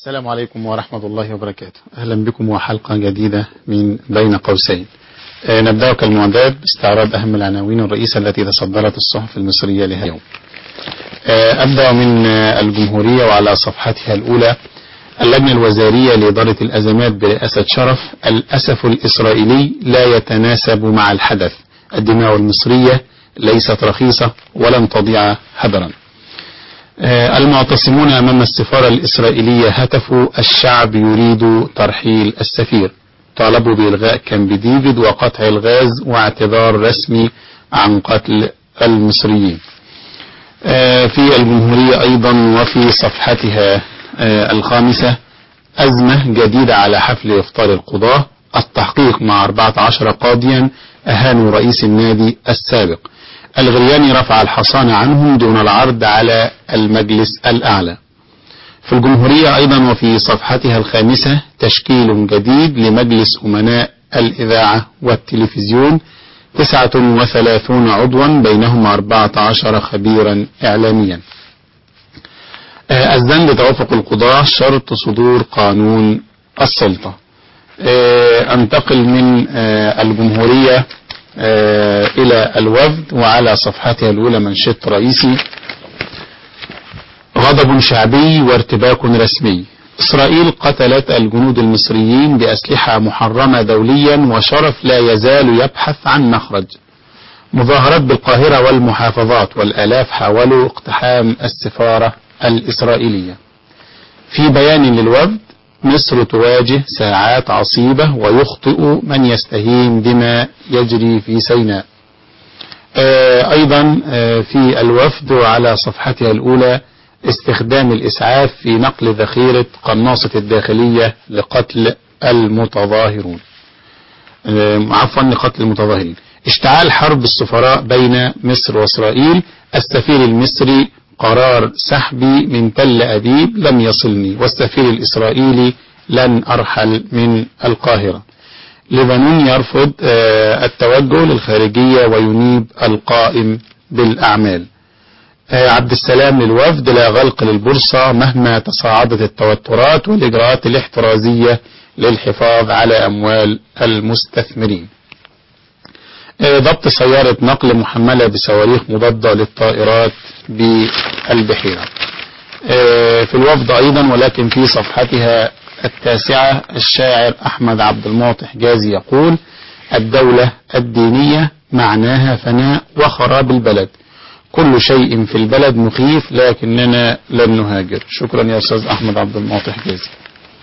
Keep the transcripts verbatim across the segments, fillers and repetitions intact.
السلام عليكم ورحمة الله وبركاته. أهلا بكم وحلقة جديدة من بين قوسين. أه نبدأ كالمعتاد باستعراض أهم العناوين الرئيسة التي تصدرت الصحف المصرية لهذا اليوم. أه أبدأ من الجمهورية، وعلى صفحتها الأولى: اللجنة الوزارية لإدارة الأزمات برئاسة شرف: الأسف الإسرائيلي لا يتناسب مع الحدث، الدماء المصرية ليست رخيصة ولن تضيع هدرا. المعتصمون أمام السفارة الإسرائيلية هتفوا: الشعب يريد ترحيل السفير، طالبوا بإلغاء كامب ديفيد وقطع الغاز واعتذار رسمي عن قتل المصريين. في الجمهورية أيضا وفي صفحتها الخامسة: أزمة جديدة على حفل إفطار القضاة، التحقيق مع أربعة عشر قاضيا أهانوا رئيس النادي السابق، الغرياني رفع الحصانة عنهم دون العرض على المجلس الأعلى. في الجمهورية أيضا وفي صفحتها الخامسة: تشكيل جديد لمجلس أمناء الإذاعة والتلفزيون، تسعة وثلاثون عضوا بينهم أربعة عشر خبيرا إعلاميا. الذنب توافق القضاة، شرط صدور قانون السلطة. انتقل من الجمهورية إلى الوفد، وعلى صفحتها الأولى منشط رئيسي: غضب شعبي وارتباك رسمي، إسرائيل قتلت الجنود المصريين بأسلحة محرمة دوليا وشرف لا يزال يبحث عن مخرج. مظاهرات بالقاهرة والمحافظات، والآلاف حاولوا اقتحام السفارة الإسرائيلية. في بيان للوفد: مصر تواجه ساعات عصيبة ويخطئ من يستهين بما يجري في سيناء. أيضا في الوفد وعلى صفحتها الأولى: استخدام الإسعاف في نقل ذخيرة قناصة الداخلية لقتل المتظاهرون عفوا لقتل المتظاهرين. اشتعال حرب السفراء بين مصر وإسرائيل، السفير المصري: قرار سحبي من تل أبيب لم يصلني، والسفير الإسرائيلي: لن أرحل من القاهرة. لبنان يرفض التوجه للخارجية وينيب القائم بالأعمال. عبد السلام للوفد: لا غلق للبورصة مهما تصاعدت التوترات، والإجراءات الاحترازية للحفاظ على أموال المستثمرين. ضبط سيارة نقل محملة بصواريخ مضادة للطائرات بالبحيرة. في الوفد أيضا ولكن في صفحتها التاسعة: الشاعر أحمد عبد المعطي حجازي يقول: الدولة الدينية معناها فناء وخراب البلد، كل شيء في البلد مخيف لكننا لن نهاجر. شكرا يا أستاذ أحمد عبد المعطي حجازي.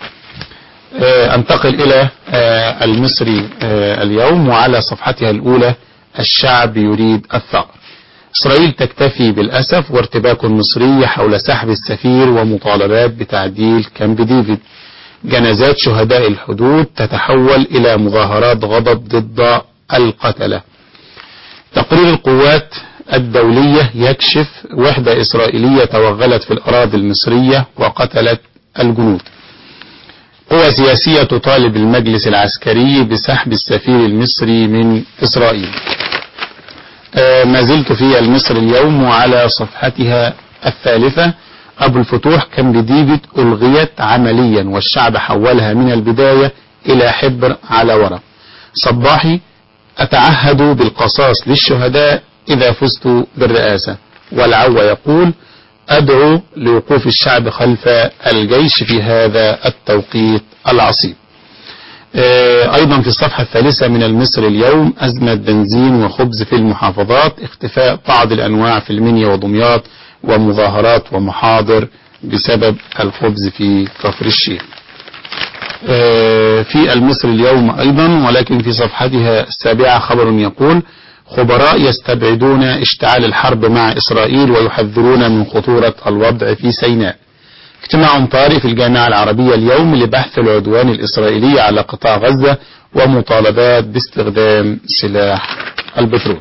انتقل إلى المصري اليوم، وعلى صفحتها الأولى: الشعب يريد الثأر، إسرائيل تكتفي بالأسف وارتباك مصري حول سحب السفير ومطالبات بتعديل كامب ديفيد، جنازات شهداء الحدود تتحول إلى مظاهرات غضب ضد القتلة. تقرير القوات الدولية يكشف: وحدة إسرائيلية توغلت في الأراضي المصرية وقتلت الجنود. قوى سياسية تطالب المجلس العسكري بسحب السفير المصري من إسرائيل. آه ما زلت في المصري اليوم، وعلى صفحتها الثالثة: أبو الفتوح كامب ديفيد ألغيت عمليا والشعب حولها من البداية إلى حبر على ورق. صباحي: أتعهد بالقصاص للشهداء إذا فزت بالرئاسة. والعوة يقول: أدعو لوقوف الشعب خلف الجيش في هذا التوقيت العصيب. أيضا في الصفحة الثالثة من المصري اليوم: أزمة بنزين وخبز في المحافظات، اختفاء بعض الأنواع في المنيا ودمياط، ومظاهرات ومحاضر بسبب الخبز في كفر الشيخ. في المصري اليوم أيضا ولكن في صفحتها السابعة خبر يقول: خبراء يستبعدون اشتعال الحرب مع إسرائيل ويحذرون من خطورة الوضع في سيناء. اجتماع طارئ في الجامعة العربية اليوم لبحث العدوان الإسرائيلي على قطاع غزة ومطالبات باستخدام سلاح البترول.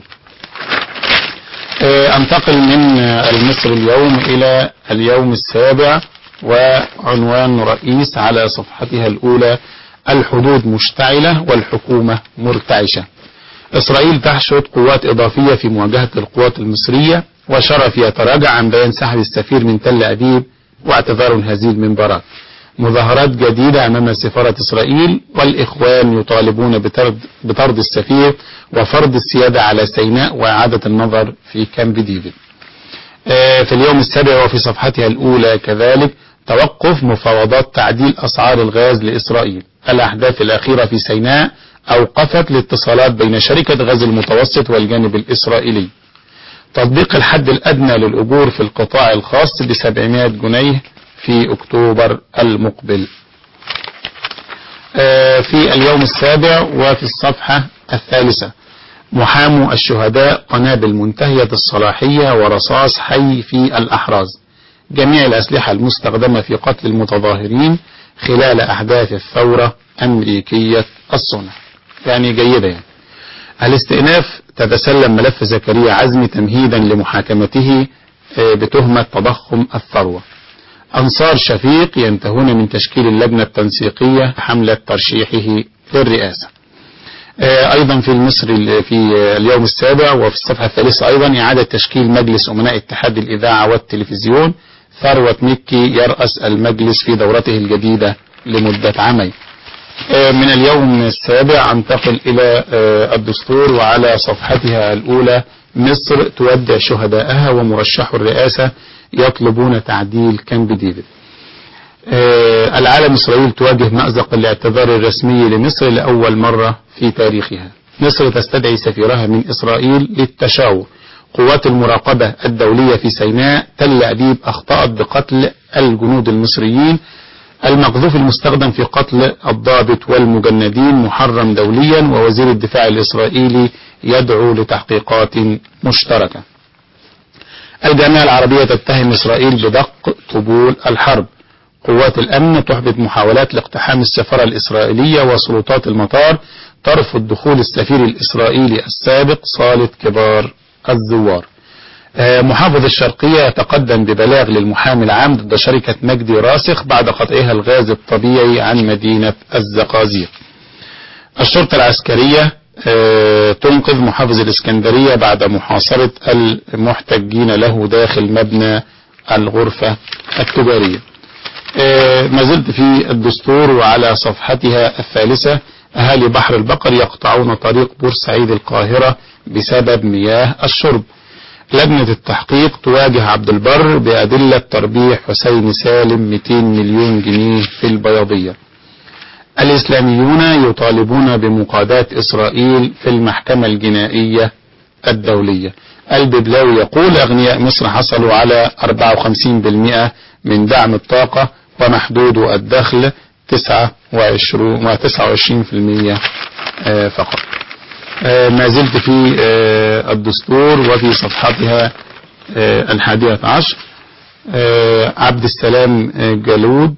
انتقل من المصري اليوم إلى اليوم السابع، وعنوان رئيس على صفحتها الأولى: الحدود مشتعلة والحكومة مرتعشة، إسرائيل تحشد قوات إضافية في مواجهة القوات المصرية، وشرف يتراجع عن بيان سحب السفير من تل أبيب واعتذار هزيل من باراك. مظاهرات جديدة أمام سفارة إسرائيل، والإخوان يطالبون بطرد, بطرد السفير وفرض السيادة على سيناء وإعادة النظر في كامب ديفيد. في اليوم السابع وفي صفحتها الأولى كذلك توقف مفاوضات تعديل أسعار الغاز لإسرائيل. الأحداث الأخيرة في سيناء أوقفت الاتصالات بين شركة غاز المتوسط والجانب الإسرائيلي. تطبيق الحد الأدنى للأجور في القطاع الخاص بسبعمائة جنيه في أكتوبر المقبل. في اليوم السابع وفي الصفحة الثالثة محامو الشهداء قنابل منتهية الصلاحية ورصاص حي في الأحراز. جميع الأسلحة المستخدمة في قتل المتظاهرين خلال أحداث الثورة أمريكية الصنع. يعني جيدة يعني. الاستئناف تتسلم ملف زكريا عزمي تمهيدا لمحاكمته بتهمة تضخم الثروة. أنصار شفيق ينتهون من تشكيل اللجنة التنسيقية حملة ترشيحه للرئاسة. أيضا في المصري في اليوم السابع وفي الصفحة الثالثة أيضا إعادة تشكيل مجلس أمناء اتحاد الإذاعة والتلفزيون. ثروة مكي يرأس المجلس في دورته الجديدة لمدة عامين. من اليوم السابع انتقل إلى الدستور، وعلى صفحتها الأولى مصر تودع شهدائها ومرشح الرئاسة يطلبون تعديل كامب ديفيد. العالم إسرائيل تواجه مأزق الاعتذار الرسمي لمصر لأول مرة في تاريخها. مصر تستدعي سفيرها من إسرائيل للتشاور. قوات المراقبة الدولية في سيناء تل أبيب أخطأت بقتل الجنود المصريين. المقذوف المستخدم في قتل الضابط والمجندين محرم دوليا، ووزير الدفاع الإسرائيلي يدعو لتحقيقات مشتركة. الجامعة العربية تتهم إسرائيل بدق طبول الحرب. قوات الأمن تحبط محاولات لاقتحام السفارة الإسرائيلية، وسلطات المطار ترفض دخول السفير الإسرائيلي السابق صالة كبار الزوار. محافظ الشرقية يتقدم ببلاغ للمحامي العام ضد شركة مجدي راسخ بعد قطعها الغاز الطبيعي عن مدينة الزقازيق. الشرطة العسكرية تنقذ محافظ الإسكندرية بعد محاصرة المحتجين له داخل مبنى الغرفة التجارية. ما زلت في الدستور وعلى صفحتها الثالثة أهالي بحر البقر يقطعون طريق بورسعيد القاهرة بسبب مياه الشرب. لجنة التحقيق تواجه عبد البر بأدلة تربيح حسين سالم مئتين مليون جنيه في البياضية. الإسلاميون يطالبون بمقاضاة إسرائيل في المحكمة الجنائية الدولية. الببلاوي يقول أغنياء مصر حصلوا على أربعة وخمسين بالمئة من دعم الطاقة ومحدود الدخل تسعة وعشرين بالمئة فقط. ما زلت في الدستور وفي صفحتها الحادية عشر عبد السلام جالود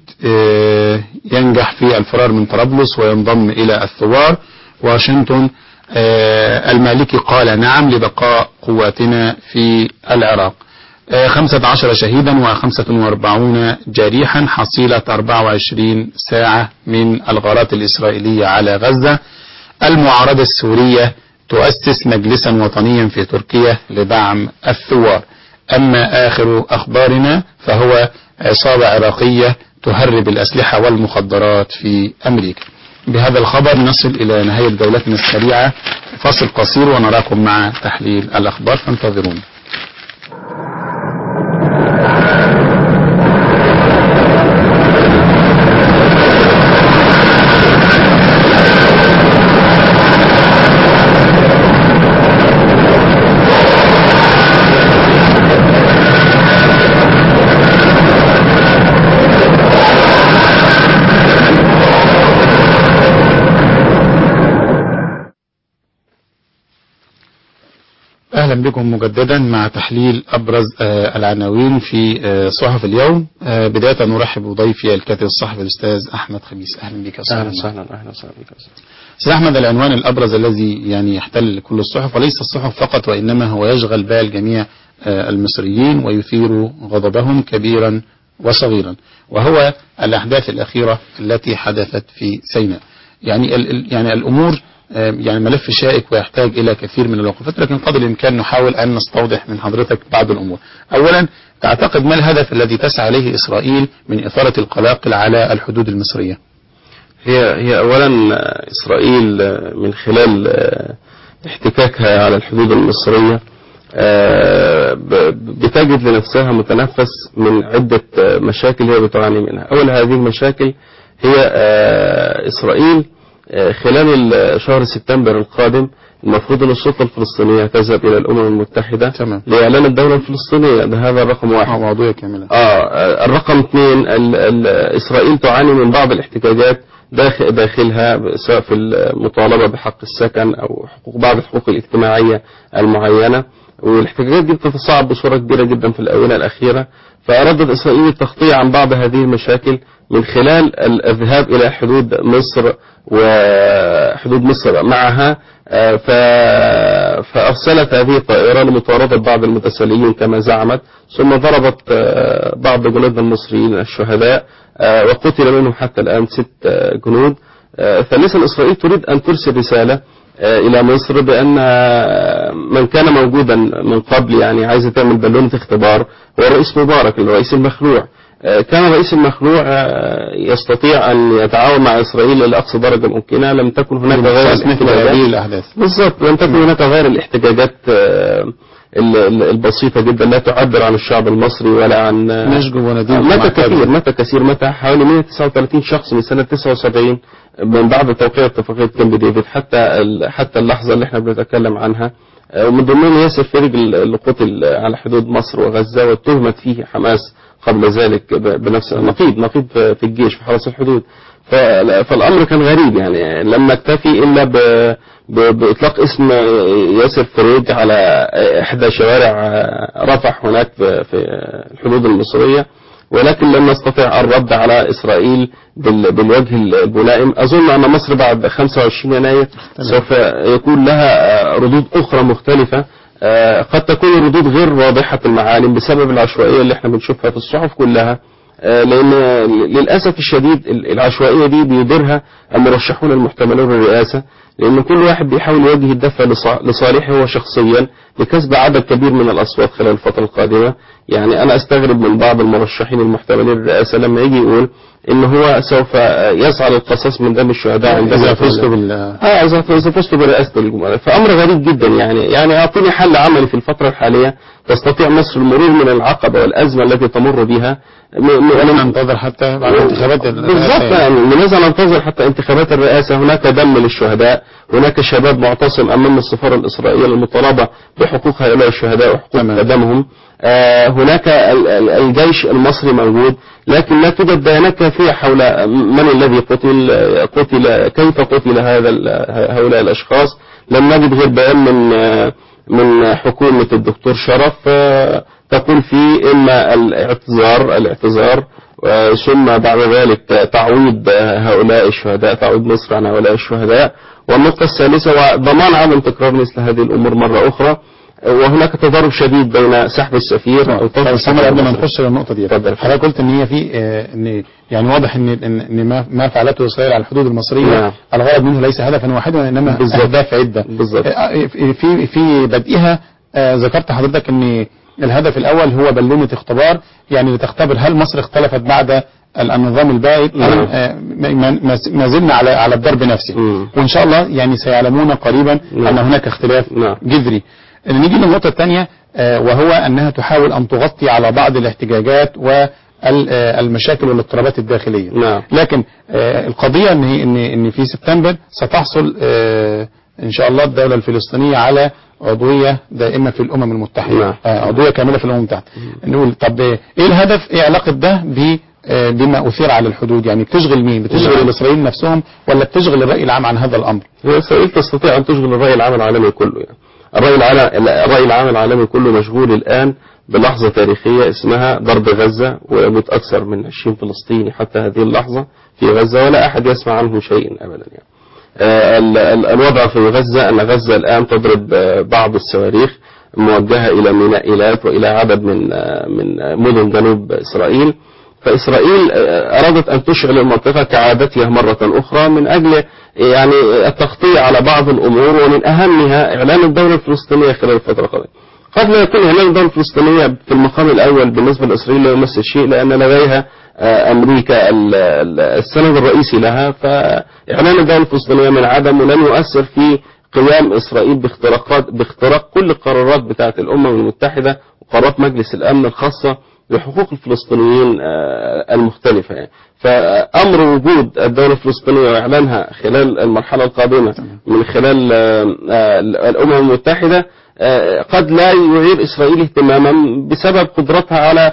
ينجح في الفرار من طرابلس وينضم إلى الثوار. واشنطن المالكي قال نعم لبقاء قواتنا في العراق. خمسة عشر شهيدا وخمسة وأربعين جريحا حصيلة أربعة وعشرين ساعة من الغارات الإسرائيلية على غزة. المعارضة السورية تؤسس مجلسا وطنيا في تركيا لدعم الثوار. أما آخر أخبارنا فهو عصابة عراقية تهرب الأسلحة والمخدرات في أمريكا. بهذا الخبر نصل إلى نهاية جولتنا السريعة. فاصل قصير ونراكم مع تحليل الأخبار، فانتظرونا. أهلا بكم مجددا مع تحليل أبرز العناوين في صحف اليوم. بداية نرحب بضيفي الكاتب الصحفي الأستاذ أحمد خميس. أهلا بك. أهلا وسهلا. أهلا وسهلا بك أستاذ أحمد. العنوان الأبرز الذي يعني يحتل كل الصحف، وليس الصحف فقط وإنما هو يشغل بال جميع المصريين ويثير غضبهم كبيرا وصغيرا، وهو الأحداث الأخيرة التي حدثت في سيناء. يعني يعني الأمور يعني ملف شائك ويحتاج إلى كثير من الوقفات، لكن قدر الإمكان نحاول أن نستوضح من حضرتك بعض الأمور. أولا، تعتقد ما الهدف الذي تسعى إليه إسرائيل من إثارة القلاقل على الحدود المصرية؟ هي هي أولا إسرائيل من خلال احتكاكها على الحدود المصرية بتجد لنفسها متنفس من عدة مشاكل هي بتعاني منها. أول هذه المشاكل هي إسرائيل خلال شهر سبتمبر القادم المفروض أن السلطة الفلسطينية تذهب إلى الأمم المتحدة تمام. لإعلان الدولة الفلسطينية. ده هذا الرقم واحد. موضوع كاملة. آه الرقم اثنين، ال ال إسرائيل تعاني من بعض الاحتجاجات داخل داخلها، سواء في المطالبة بحق السكن أو حقوق بعض الحقوق الاجتماعية المعينة، والاحتجاجات دي بتتصاعد بصورة كبيرة جدا في الآونة الأخيرة. فأرادت إسرائيل التغطية عن بعض هذه المشاكل من خلال الذهاب إلى حدود مصر وحدود مصر معها، فأرسلت هذه الطائرة لمطاردة بعض المتسللين كما زعمت، ثم ضربت بعض جنودنا المصريين الشهداء وقتل منهم حتى الآن ست جنود. ثالثا، إسرائيل تريد أن ترسل رسالة إلى مصر بأن من كان موجودا من قبل، يعني عايزة تعمل بالونة اختبار، هو الرئيس مبارك الرئيس المخلوع. كان الرئيس المخلوع يستطيع أن يتعاون مع إسرائيل إلى أقصى درجة ممكنة. لم تكن هناك غير الاحتجاجات بالضبط لم تكن هناك غير الاحتجاجات البسيطة جدا لا تعبر عن الشعب المصري ولا عن متى كثير متى كثير متى حوالي مئة وتسعة وثلاثين شخص من سنة تسعة وسبعين من بعد توقيع اتفاقية كامب ديفيد حتى حتى اللحظة اللي احنا بنتكلم عنها، ومن ضمنهم ياسر فريج اللي قتل على حدود مصر وغزة واتهمت فيه حماس قبل ذلك بنفس نقيض نقيض في الجيش في حرس الحدود. فالأمر كان غريب، يعني لما اكتفي إلا بإطلاق اسم ياسر فريج على إحدى شوارع رفح هناك في الحدود المصرية، ولكن لم نستطع الرد على إسرائيل بالوجه الملائم. أظن أن مصر بعد خمسة وعشرين يناير سوف يكون لها ردود أخرى مختلفة، قد تكون الردود غير واضحة المعالم بسبب العشوائية اللي احنا بنشوفها في الصحف كلها، لأن للأسف الشديد العشوائية دي بيديرها المرشحون المحتملون للرئاسة، لأن كل واحد بيحاول يوجه الدفع لصالحه هو شخصيا لكسب عدد كبير من الأصوات خلال الفترة القادمة. يعني أنا أستغرب من بعض المرشحين المحتملين للرئاسة لما يجي يقول إن هو سوف يسعى للقصاص من دم الشهداء عندما إذا فزتوا بال آه إذا فزتوا برئاسة الجمهورية. فأمر غريب جدا. يعني يعني أعطيني حل عملي في الفترة الحالية تستطيع مصر المرور من العقبة والأزمة التي تمر بها. ولم ننتظر حتى بعد انتخابات بالضبط. يعني لماذا ننتظر حتى انتخابات الرئاسة؟ هناك دم للشهداء، هناك شباب معتصم أمام السفارة الإسرائيلية للمطالبة بحقوق هؤلاء الشهداء وحقوق دمهم. آه هناك الجيش المصري موجود، لكن لا توجد بيانات كافية حول من الذي قتل قتل كيف قتل هذا هؤلاء الأشخاص. لم نجد غير بيان من من حكومة الدكتور شرف آه تقول فيه إما الاعتذار الاعتذار ثم بعد ذلك تعويض هؤلاء الشهداء، تعويض مصر عن هؤلاء الشهداء. والنقطة الثالثة وضمان عدم تكرار مثل هذه الأمور مرة أخرى. وهناك تضارب شديد بين سحب السفير او طرد قبل ما نخش للنقطة دي. حضرتك قلت ان هي في ان يعني واضح ان ان ما ما فعلته اسرائيل على الحدود المصرية نعم. الغرض منه ليس هدفا واحدا وانما اهداف عدة. بالظبط. في في بدءها ذكرت حضرتك ان الهدف الأول هو بالونة اختبار، يعني لتختبر هل مصر اختلفت بعد النظام البائد أم ما زلنا على على الضرب نفسه. وإن شاء الله يعني سيعلمون قريبا أن هناك اختلاف جذري. نيجي للنقطة الثانية وهو أنها تحاول أن تغطي على بعض الاحتجاجات والمشاكل والاضطرابات الداخلية. لكن القضية أن إن إن في سبتمبر ستحصل إن شاء الله الدولة الفلسطينية على عضوية دائمة في الأمم المتحدة، عضوية كاملة في الأمم المتحدة. نقول طب إيه الهدف؟ إيه علاقة ده بما أثير على الحدود؟ يعني بتشغل مين؟ بتشغل الإسرائيليين نفسهم ولا بتشغل الرأي العام عن هذا الأمر؟ إسرائيل تستطيع أن تشغل الرأي العام العالمي كله. يعني الرأي العالم الرأي العام العالمي كله مشغول الآن بلحظة تاريخية اسمها ضرب غزة، ويموت أكثر من عشرين فلسطيني حتى هذه اللحظة في غزة ولا أحد يسمع عنه شيء أبدا. يعني الوضع في غزة أن غزة الآن تضرب بعض الصواريخ موجهة إلى مينائيات وإلى عدد من من مدن جنوب إسرائيل. فإسرائيل أرادت أن تشعل المنطقة كعادتها مرة أخرى من أجل يعني التغطية على بعض الأمور، ومن أهمها إعلان الدولة الفلسطينية خلال الفترة القادمة. قد لا يكون إعلان الدولة الفلسطينية في المقام الأول بالنسبة لإسرائيل لا يمثل شيء، لأن لديها أمريكا السند الرئيسي لها، فإعلان الدولة الفلسطينية من عدم ولن يؤثر في قيام إسرائيل باختراقات باختراق كل القرارات بتاعة الأمم المتحدة وقرارات مجلس الأمن الخاصة بحقوق الفلسطينيين المختلفة يعني. فأمر وجود الدولة الفلسطينية وإعلانها خلال المرحلة القادمة من خلال الأمم المتحدة قد لا يعير إسرائيل اهتماما بسبب قدرتها على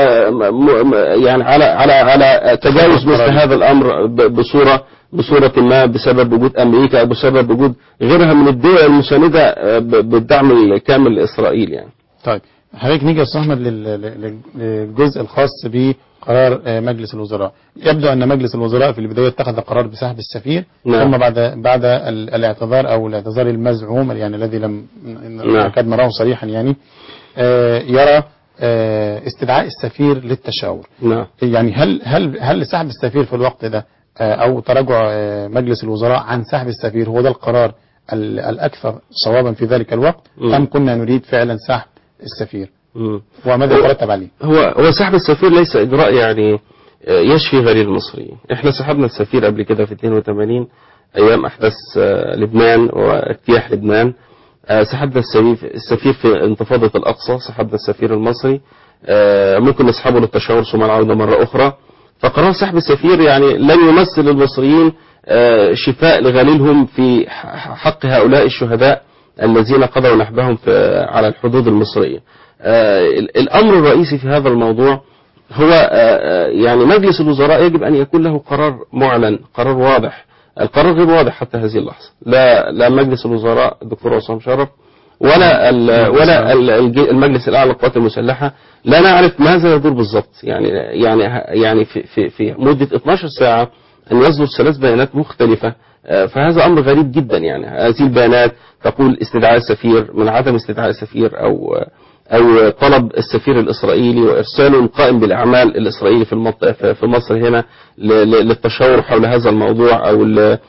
يعني على على على تجاوز مثل هذا الأمر بصورة بصورة ما بسبب وجود أمريكا أو بسبب وجود غيرها من الدول المساندة بالدعم الكامل لإسرائيل يعني. طيب حضرتك نيجي يا أستاذ أحمد للجزء الخاص بقرار مجلس الوزراء. يبدو أن مجلس الوزراء في البداية اتخذ قرار بسحب السفير، نعم. ثم بعد بعد الاعتذار أو الاعتذار المزعوم يعني الذي لم نكاد نراه صريحا يعني يرى استدعاء السفير للتشاور، نعم. يعني هل هل هل سحب السفير في الوقت ده أو تراجع مجلس الوزراء عن سحب السفير هو ده القرار الأكثر صوابا في ذلك الوقت، م. أم كنا نريد فعلا سحب السفير؟ م. وماذا يترتب عليه؟ هو هو سحب السفير ليس إجراء يعني يشفي غليل المصريين. احنا سحبنا السفير قبل كده في اثنين وثمانين أيام أحداث لبنان واجتياح لبنان. سحبنا السفير في انتفاضة الأقصى، سحبنا السفير المصري، ممكن نسحبه للتشاور ثم العودة مرة أخرى. فقرار سحب السفير يعني لن يمثل المصريين شفاء لغليلهم في حق هؤلاء الشهداء الذين قضوا نحبهم على الحدود المصرية. الأمر الرئيسي في هذا الموضوع هو يعني مجلس الوزراء يجب أن يكون له قرار معلن، قرار واضح. القرار غير واضح حتى هذه اللحظة، لا لا مجلس الوزراء الدكتور عصام شرف ولا ولا المجلس الأعلى للقوات المسلحة لا نعرف ماذا يدور بالضبط. يعني يعني يعني في في في مدة اثناشر ساعة أن يصدر ثلاث بيانات مختلفة، فهذا أمر غريب جدا. يعني هذه البيانات تقول استدعاء السفير من عدم استدعاء السفير أو أو طلب السفير الإسرائيلي وإرساله القائم بالأعمال الإسرائيلي في المنطقة في مصر هنا للتشاور حول هذا الموضوع أو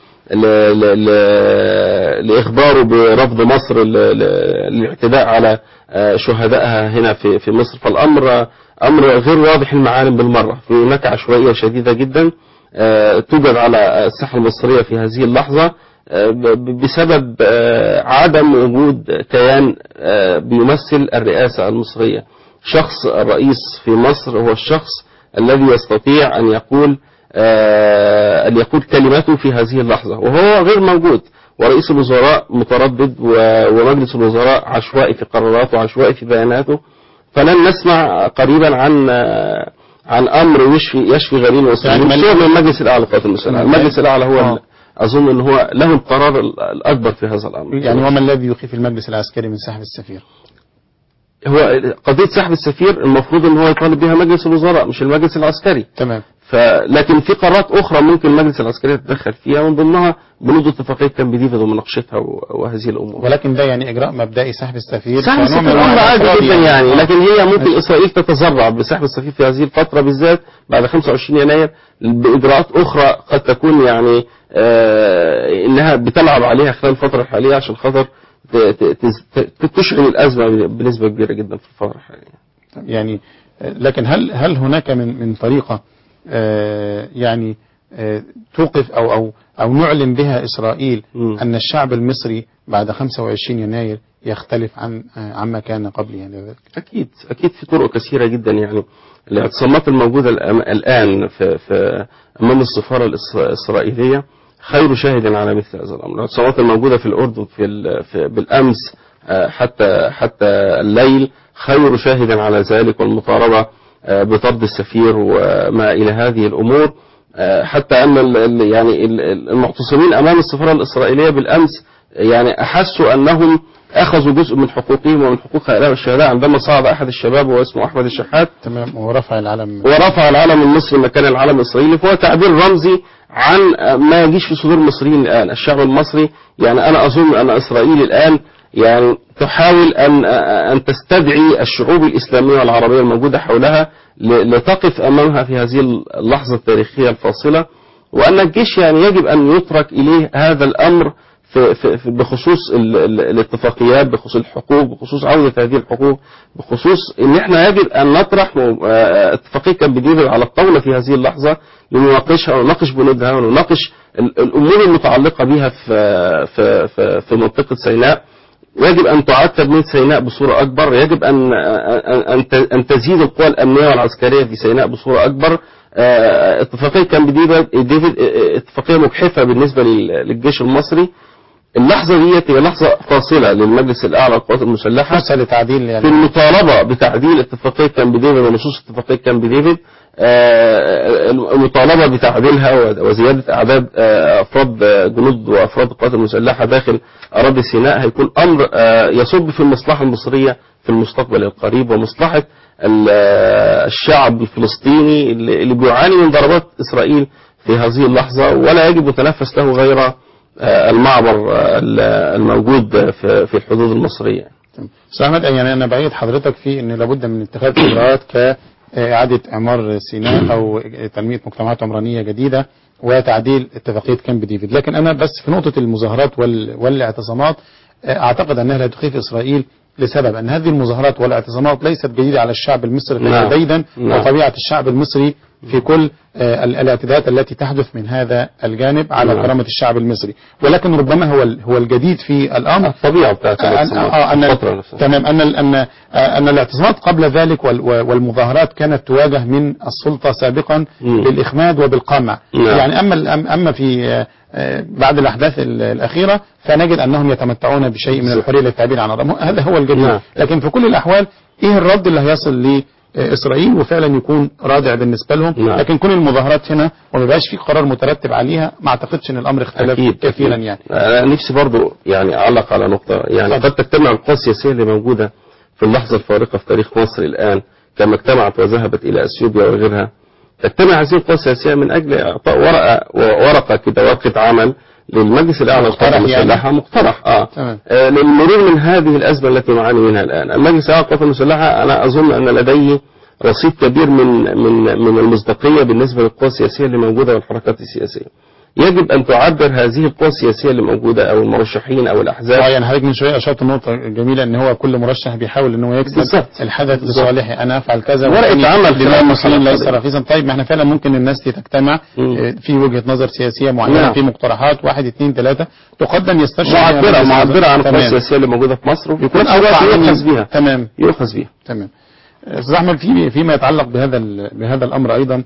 لإخباره برفض مصر للاعتداء على شهدائها هنا في في مصر. فالأمر أمر غير واضح المعالم بالمرة، في هناك عشوائية شديدة جدا توجد على الساحة المصرية في هذه اللحظة بسبب عدم وجود كيان بيمثل الرئاسة المصرية. شخص الرئيس في مصر هو الشخص الذي يستطيع أن يقول أن يقول كلمته في هذه اللحظة، وهو غير موجود. ورئيس الوزراء متردد ومجلس الوزراء عشوائي في قراراته وعشوائي في بياناته. فلن نسمع قريبا عن عن أمر يشفي يشفي غليل المصريين من المجلس الأعلى للقوات المسلحة. المجلس الأعلى هو آه. أظن أن هو له القرار الأكبر في هذا الأمر. يعني وما الذي يخيف المجلس العسكري من سحب السفير؟ هو قضية سحب السفير المفروض أن هو يطالب بها مجلس الوزراء مش المجلس العسكري. تمام. فلكن في قرارات أخرى ممكن المجلس العسكري يتدخل فيها، من ضمنها بنود اتفاقية كامب ديفيد ومناقشتها وهذه الأمور. ولكن ده يعني إجراء مبدئي سحب السفير. سحب السفير أمر عادي جدا يعني، لكن هي ممكن إسرائيل تتذرع بسحب السفير في هذه الفترة بالذات بعد خمسة وعشرين يناير بإجراءات أخرى قد تكون يعني آه إنها بتلعب عليها خلال الفترة الحالية عشان خاطر تشعل الأزمة بنسبة كبيرة جدا في الفترة الحالية. يعني لكن هل هل هناك من من طريقة آه يعني آه توقف أو أو أو نعلن بها إسرائيل م. أن الشعب المصري بعد خمسة وعشرين يناير يختلف عن آه عما كان قبل يعني ذلك؟ أكيد أكيد في طرق كثيرة جدا. يعني الاعتصامات الموجودة الآن في في أمام السفارة الإسرائيلية خير شاهد على مثل هذا الأمر. الاعتصامات الموجودة في الأردن في, في بالأمس حتى حتى الليل خير شاهد على ذلك، والمطالبة بطرد السفير وما إلى هذه الأمور. حتى أن يعني المعتصمين أمام السفارة الإسرائيلية بالأمس يعني أحسوا أنهم أخذوا جزء من حقوقهم ومن حقوق هؤلاء الشهداء عندما صعد أحد الشباب واسمه أحمد الشحات تمام ورفع العلم ورفع العلم المصري مكان العلم الإسرائيلي. فهو تعبير رمزي عن ما يجيش في صدور المصريين الآن. الشعب المصري يعني أنا أظن أن إسرائيل الآن يعني تحاول أن أن تستدعي الشعوب الإسلامية والعربية الموجودة حولها لتقف أمامها في هذه اللحظة التاريخية الفاصلة وأن الجيش يعني يجب أن يترك إليه هذا الأمر في في في بخصوص ال ال الاتفاقيات، بخصوص الحقوق، بخصوص عودة هذه الحقوق، بخصوص ان احنا يجب ان نطرح اتفاقية كامب ديفيد على الطاولة في هذه اللحظة لنناقشها ونناقش بنودها ونناقش الامور المتعلقة بها في في في, في منطقة سيناء. ويجب ان تعاد تبنية سيناء بصورة اكبر، يجب ان ان ان تزيد القوى الامنية والعسكرية في سيناء بصورة اكبر. اتفاقية كامب ديفيد اتفاقية مجحفة بالنسبة للجيش المصري. اللحظة دي هي لحظة فاصلة للمجلس الأعلى للقوات المسلحة فرصة لتعديل يعني في المطالبة بتعديل اتفاقية كامب ديفيد ونصوص اتفاقية كامب ديفيد، المطالبة بتعديلها وزيادة أعداد أفراد جنود وأفراد القوات المسلحة داخل أراضي سيناء هيكون أمر يصب في المصلحة المصرية في المستقبل القريب ومصلحة الشعب الفلسطيني اللي بيعاني من ضربات إسرائيل في هذه اللحظة، ولا يجب متنفس له غير المعبر الموجود في الحدود المصرية. أستاذ أحمد، يعني أنا بعيد حضرتك في أن لابد من اتخاذ إجراءات كإعادة إعمار سيناء أو تنمية مجتمعات عمرانية جديدة وتعديل اتفاقية كامب ديفيد، لكن أنا بس في نقطة المظاهرات والاعتصامات أعتقد أنها لا تخيف إسرائيل لسبب أن هذه المظاهرات والاعتصامات ليست جديدة على الشعب المصري تحديدا، وطبيعة الشعب المصري في كل الاعتداءات التي تحدث من هذا الجانب على نعم. كرامة الشعب المصري، ولكن ربما هو هو الجديد في الأمر الطبيعة بتاعت أن تمام أن أن أن الاعتصامات قبل ذلك والمظاهرات كانت تواجه من السلطة سابقا م. بالإخماد وبالقمع نعم. يعني أما أما في بعد الأحداث الأخيرة فنجد أنهم يتمتعون بشيء من الحرية للتعبير عن رأيهم، هذا هو الجديد نعم. لكن في كل الأحوال إيه الرد اللي هيصل ليه إسرائيل وفعلا يكون رادع بالنسبة لهم نعم. لكن كل المظاهرات هنا وما بقاش في قرار مترتب عليها، ما اعتقدش ان الامر اختلف كثيرا يعني. انا نفسي برضو يعني اعلق على نقطة، يعني قد تجتمع القوى السياسية اللي موجودة في اللحظة الفارقة في تاريخ مصر الآن كما اجتمعت وذهبت إلى أثيوبيا وغيرها، تجتمع هذه القوى السياسية من أجل إعطاء ورقة ورقة كده ورقة عمل للمجلس الأعلى للقوات المسلحة مقترح اه, آه للمرور من هذه الأزمة التي نعاني منها الآن. المجلس الأعلى للقوات المسلحة أنا أظن أن لديه رصيد كبير من من من المصداقية بالنسبة للقوى السياسية اللي موجودة والحركات السياسية. يجب أن تعبر هذه القوى السياسية اللي موجودة أو المرشحين أو الأحزاب. اه يعني حضرتك من شوية أشرت النقطة جميلة إن هو كل مرشح بيحاول إن هو يكسب بالزبط. الحدث لصالحي أنا أفعل كذا ورقة عمل دماء المصريين ليس رخيصا. طيب ما احنا فعلا ممكن الناس تجتمع في وجهة نظر سياسية معينة نعم. في مقترحات واحد اثنين ثلاثة تقدم يستشعر معبرة معبرة عن القوى السياسية اللي موجودة في مصر يكون أوقع يؤخذ بها تمام يؤخذ بها تمام. أستاذ أحمد في فيما يتعلق بهذا بهذا الأمر أيضا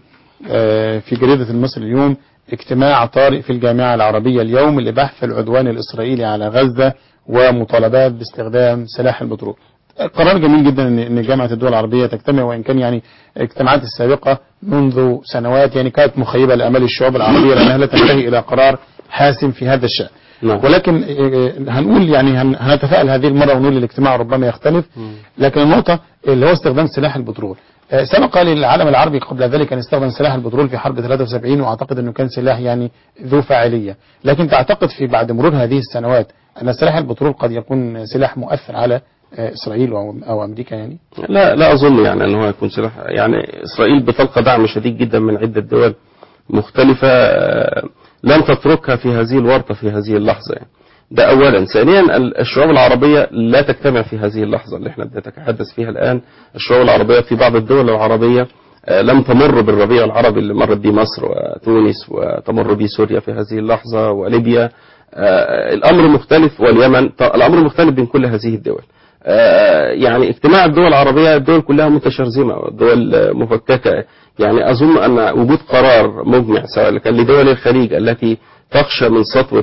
في جريدة المصري اليوم اجتماع طارئ في الجامعة العربية اليوم لبحث العدوان الإسرائيلي على غزة ومطالبات باستخدام سلاح البترول. قرار جميل جدا ان جامعة الدول العربية تجتمع، وإن كان يعني اجتماعات السابقة منذ سنوات يعني كانت مخيبة لأمال الشعوب العربية لأنها لا تنتهي إلى قرار حاسم في هذا الشأن. ولكن هنقول يعني هنتفائل هذه المرة ونقول الاجتماع ربما يختلف، لكن النقطة اللي هو استخدام سلاح البترول سبق للعالم العربي قبل ذلك أن استخدم سلاح البترول في حرب ثلاثة وسبعين، وأعتقد أنه كان سلاح يعني ذو فاعلية، لكن تعتقد في بعد مرور هذه السنوات أن سلاح البترول قد يكون سلاح مؤثر على إسرائيل أو أمريكا يعني؟ لا لا أظن يعني أنه يكون سلاح، يعني إسرائيل بتلقى دعم شديد جدا من عدة دول مختلفة لم تتركها في هذه الورطة في هذه اللحظة يعني. ده أولا. ثانيا الشعوب العربية لا تجتمع في هذه اللحظة اللي احنا بنتحدث فيها الآن. الشعوب العربية في بعض الدول العربية لم تمر بالربيع العربي اللي مرت به مصر وتونس وتمر به سوريا في هذه اللحظة وليبيا. الأمر مختلف واليمن، الأمر مختلف بين كل هذه الدول. يعني اجتماع الدول العربية الدول كلها متشرذمة والدول مفككة، يعني أظن أن وجود قرار مجمع سواء كان لدول الخليج التي تخشى من سطوة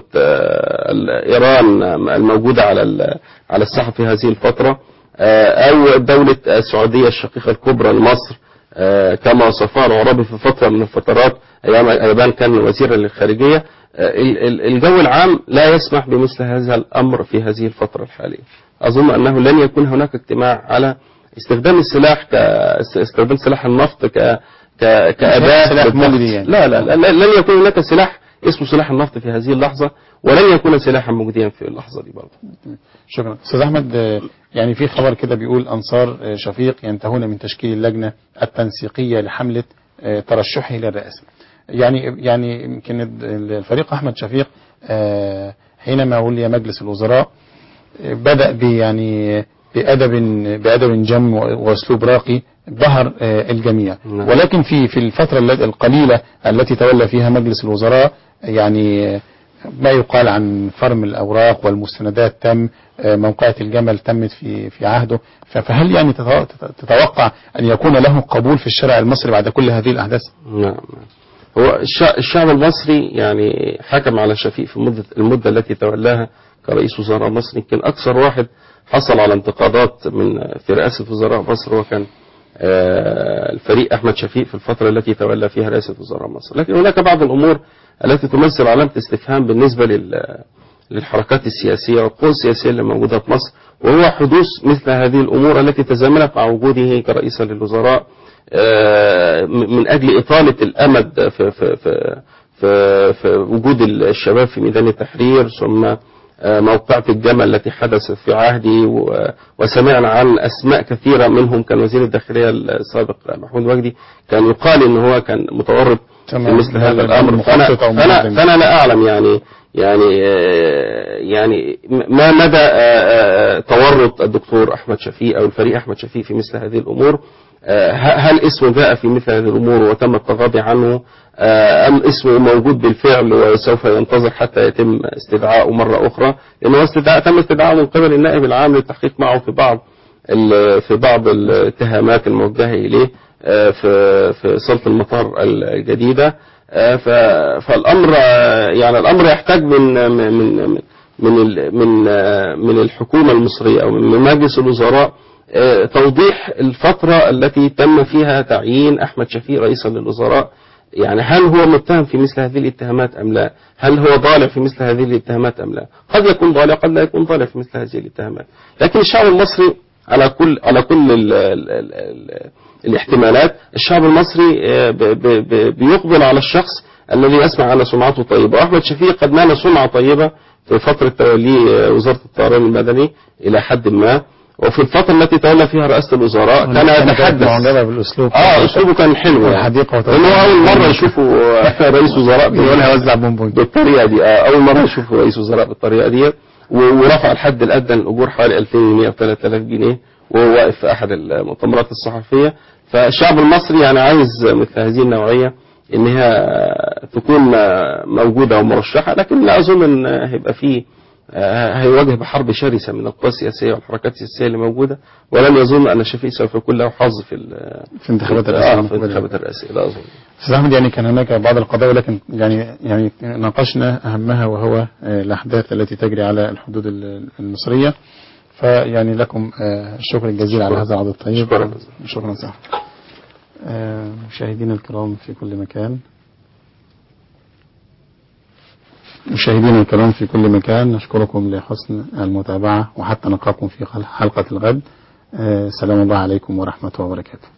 إيران الموجودة على على الساحة في هذه الفترة، أو دولة السعودية الشقيقة الكبرى لمصر كما وصفها العرابي في فترة من الفترات أيام كان وزيرا للخارجية. الجو العام لا يسمح بمثل هذا الأمر في هذه الفترة الحالية. أظن أنه لن يكون هناك اجتماع على استخدام السلاح كاستخدام سلاح النفط ك كأداة سلاح مجدي يعني. لا لا لا لن يكون هناك سلاح اسمه سلاح النفط في هذه اللحظة، ولن يكون سلاحا مجديا في اللحظة دي برضه. شكرا. أستاذ أحمد، يعني في خبر كده بيقول أنصار شفيق ينتهون من تشكيل اللجنة التنسيقية لحملة ترشحه للرئاسة. يعني يعني يمكن الفريق أحمد شفيق حينما ولي مجلس الوزراء بدأ ب يعني بأدب بأدب جم وأسلوب راقي ظهر الجميع، ولكن في في الفترة القليلة التي تولى فيها مجلس الوزراء يعني ما يقال عن فرم الأوراق والمستندات تم، موقعة الجمل تمت في في عهده، فهل يعني تتوقع أن يكون له قبول في الشارع المصري بعد كل هذه الأحداث؟ نعم. هو الشعب المصري يعني حكم على شفيق في المدة المدة التي تولاها كرئيس وزراء مصر. يمكن أكثر واحد حصل على انتقادات من في رئاسة وزراء مصر وكان الفريق أحمد شفيق في الفترة التي تولى فيها رئاسة وزراء مصر. لكن هناك بعض الأمور التي تمثل علامة استفهام بالنسبة للحركات السياسية والقوى السياسية اللي موجودة في مصر، وهو حدوث مثل هذه الأمور التي تزامنت مع وجوده كرئيس للوزراء من أجل إطالة الأمد في, في, في, في, في وجود الشباب في ميدان التحرير، ثم موقعة الجمل التي حدثت في عهدي، وسمعنا عن أسماء كثيرة منهم كان وزير الداخلية السابق محمود وجدي كان يقال إن هو كان متورط في مثل هذا الأمر. فأنا, فأنا, فأنا لا أعلم يعني يعني يعني ما مدى تورط الدكتور أحمد شفيق أو الفريق أحمد شفيق في مثل هذه الأمور. هل اسمه جاء في مثل هذه الأمور وتم التغاضي عنه، أم اسمه موجود بالفعل وسوف ينتظر حتى يتم استدعاءه مرة أخرى؟ لأنه استدعاء تم استدعاءه من قبل النائب العام للتحقيق معه في بعض في بعض الاتهامات الموجهة إليه في في صالة المطار الجديدة. فالأمر يعني الأمر يحتاج من من من من من من الحكومة المصرية أو من مجلس الوزراء توضيح الفترة التي تم فيها تعيين أحمد شفيق رئيسا للوزراء. يعني هل هو متهم في مثل هذه الاتهامات أم لا؟ هل هو ضالع في مثل هذه الاتهامات أم لا؟ قد يكون ضالع، قد لا يكون ضالع في مثل هذه الاتهامات. لكن الشعب المصري على كل على كل ال ال ال ال الاحتمالات، الشعب المصري بيقبل على الشخص الذي يسمع عنه سمعته طيبة. وأحمد شفيق قد نال سمعة طيبة في فترة توليه وزارة الطيران المدني إلى حد ما، وفي الفترة التي تولى فيها رئاسة الوزراء كان يتحدث بالأسلوب اه اسلوبه كان حلو الحديقة، لأنه أول مرة يشوفوا رئيس وزراء يوزع بونبون بالطريقة دي. آه أول مرة يشوفوا رئيس وزراء بالطريقة دي، ورفع الحد الأدنى للأجور حوالي ألفين ومئة وثلاثة آلاف جنيه وهو واقف في أحد المؤتمرات الصحفية. فالشعب المصري يعني عايز مثل هذه النوعية إنها تكون موجودة ومرشحة، لكن لا أظن إن هيبقى فيه هيواجه بحرب شرسة من القوى السياسية والحركات السياسية اللي موجودة، ولن يظن أن شفيق سوف يكون له حظ في في انتخابات الرئاسية. آه في الانتخابات الرئاسية لا أظن. أستاذ أحمد، يعني كان هناك بعض القضايا ولكن يعني يعني ناقشنا أهمها وهو الأحداث التي تجري على الحدود المصرية. فيعني لكم الشكر الجزيل على هذا العرض الطيب. شكرا شكرا سهل. مشاهدينا الكرام في كل مكان مشاهدينا الكرام في كل مكان نشكركم لحسن المتابعة، وحتى نلقاكم في حلقة الغد. سلام الله عليكم ورحمة الله وبركاته.